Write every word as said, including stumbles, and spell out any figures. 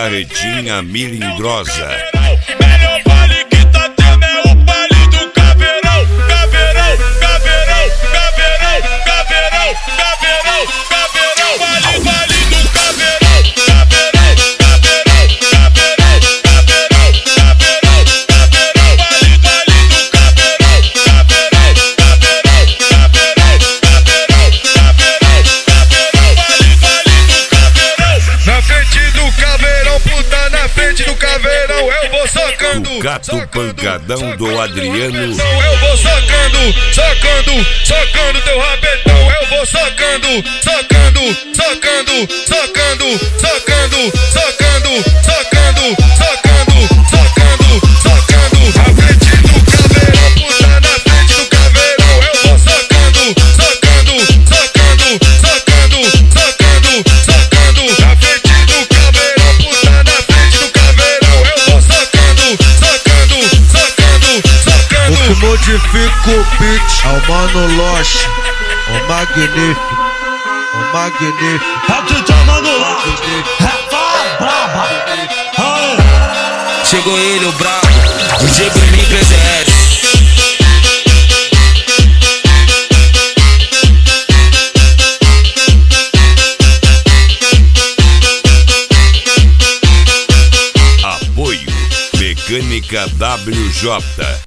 carretinha milindrosa. Melhor baile que tá tendo é o baile do Caveirão. Caveirão, Caveirão, Caveirão, Caveirão, Caveirão, Caveirão. Baile, baile do Caveirão. Caveirão, Caveirão, Caveirão, Caveirão, Caveirão, Caveirão. Baile, baile do Caveirão. Caveirão, Caveirão, Caveirão, Caveirão, Caveirão, Caveirão. Baile, baile do Caveirão. Na frente do Caveirão, puta, na frente do Caveirão, eu vou socando. O gato pancadão do Adriano. Eu vou socando, socando, socando teu rabetão. Eu vou socando, socando, socando, socando, socando, socando, socando, socando, socando, socando. Na frente do Caveirão, puta, na frente do Caveirão. Eu vou socando, socando, socando, socando, socando, socando. Na frente do Caveirão, puta, na frente do Caveirão. Eu vou socando, socando, socando, socando. O que modifica o beat é o Mano Loche, o magnífico, o magnífico. É o D J Mano Loche, é braba. Chegou ele, o brabo, D J Bruninho P Z S. Apoio Mecânica W J.